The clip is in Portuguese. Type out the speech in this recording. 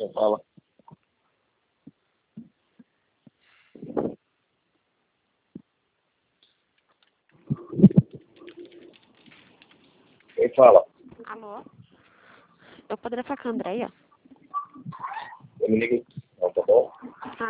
Quem fala? Quem fala? Alô? Eu poderia falar com a Andrea? Eu me ligo. Não, tá bom?